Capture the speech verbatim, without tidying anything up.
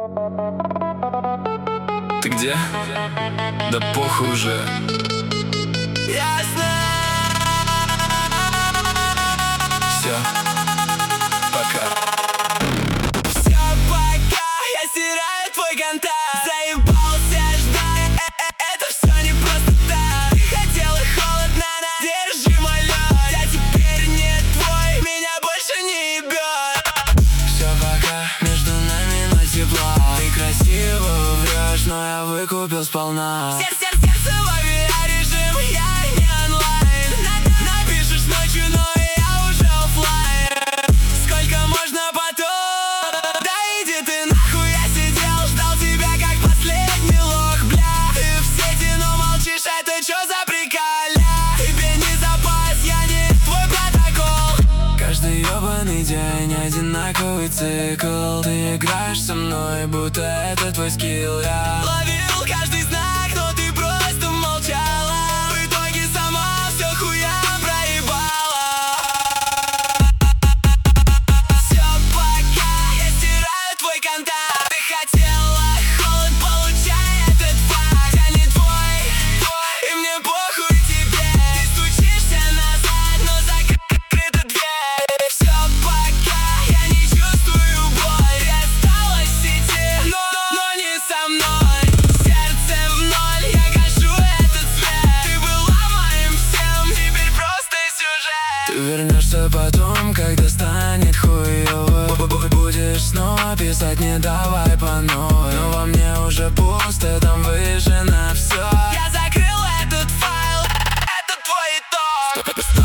Ты где? Да похуй уже. Ясно. Все, пока. Все, пока. Я стираю твой контакт. Заебался ждать. Это все не просто так. Ты хотела холодно, на держи мой лед. Я теперь не твой, меня больше не ебет. Все, пока. Между нами ноль тепла. Ты красиво врешь, но я выкупил сполна. Сердце, сердце, лови режим, я не онлайн. Напишешь ночью, но я уже оффлайн. Сколько можно потом? Да иди ты нахуй, я сидел, ждал тебя как последний лох. Бля, ты в сети, но молчишь, это чё за приколя? Тебе не запас, я не твой протокол. Каждый ёбаный день одинаковый цикл. Ты играешь со мной, будто это твой скилл. Я ловил каждый знак, но ты просто молчала. В итоге сама все хуя проебала. Все, пока. Я стираю твой контакт. Ты хотела холод, получай этот факт. Я не твой, твой, и мне похуй тебе. Ты стучишься назад, но закрыта дверь. Все, пока. Я не чувствую боль. Я осталась в сети, но, но не со мной. Сердце в ноль, я гашу этот свет. Ты была моим всем, теперь просто сюжет. Ты вернешься потом, когда станет хуёво. Будешь снова писать, не давай по новой. Но во мне уже пусто, там выжжено все. Я закрыл этот файл, это твой итог.